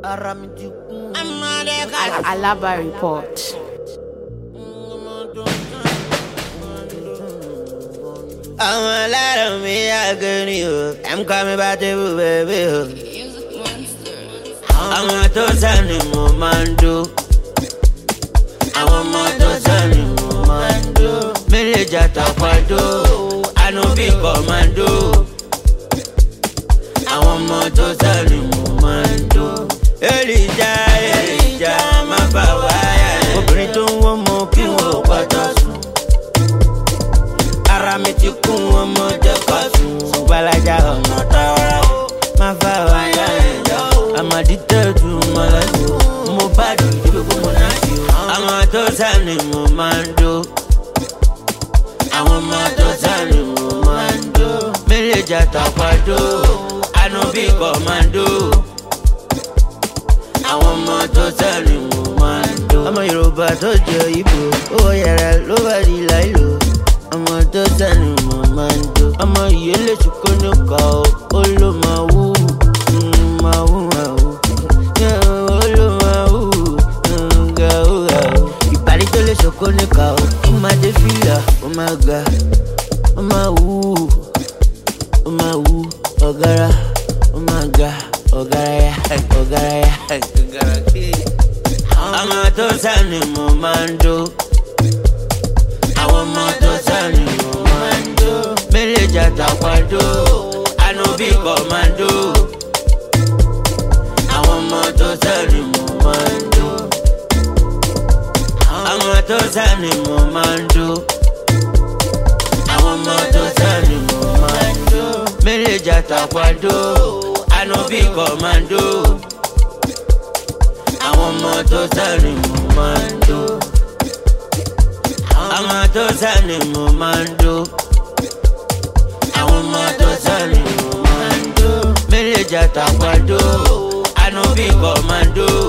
Alaba report. I'm a lot of me, I can you. I'm coming back to you, baby. I'm a total momando. I'm a total momando. Meleja tapado. I know big commando. I'm a total momando. Elijah, my power. Obìnrin tó ń wọ́n mọ kí wọ́n pátá sùn. Ara mi ti kún ọmọdé kan sùn. Balaja ọ̀nà tààrà o. Má fà wáyà ẹ̀jọ̀. I'm addicted to my life. Mo bá dùn kó mo náà sí o. Àwọn tó sàní mo máa ń dó. Àwọn ọmọ tó sàní mo máa ń dó. Mélèjà tàpádó. Àná bí kọ̀mándó. Àwọn ọmọ tó sàní mo máa ń dó. Ọmọ Yorùbá tó jẹ Ìgbò. Owó yàrá ló bá di láìlò. Ọmọ tó sàní mo máa ń dó. Ọmọ ìyẹlẹ ṣùkọ́ ní ọkọ̀ ó ló máa wú. Máa wú. Ìparí tó lè ṣoko níka o. Ó máa dé fìlà, ó máa ga. Ó máa wú. Ó máa wú. Ọ̀gára, ó máa ga. Ọ̀gára ya. Ọmọ tó sàní mo máa ń dó. Àwọn ọmọ tó sàní mo máa ń dó. Mélèjà tàpádó. Àná bí kọ̀mándó. Àwọn ọmọ tó sàní mo máa ń dó. Àwọn tó sàní mo máa ń dó. Àwọn ọmọ tó sàní mo máa ń dó. Mélèjà tàpádó. Àná bí kọ̀mándó. Àwọn ọmọ tó sàní mo máa ń dó. Àwọn tó sàní mo máa ń dó. Àwọn ọmọ tó sàní mo máa ń dó. Mélèjà tàpádó. Àná bí kọ̀mándó.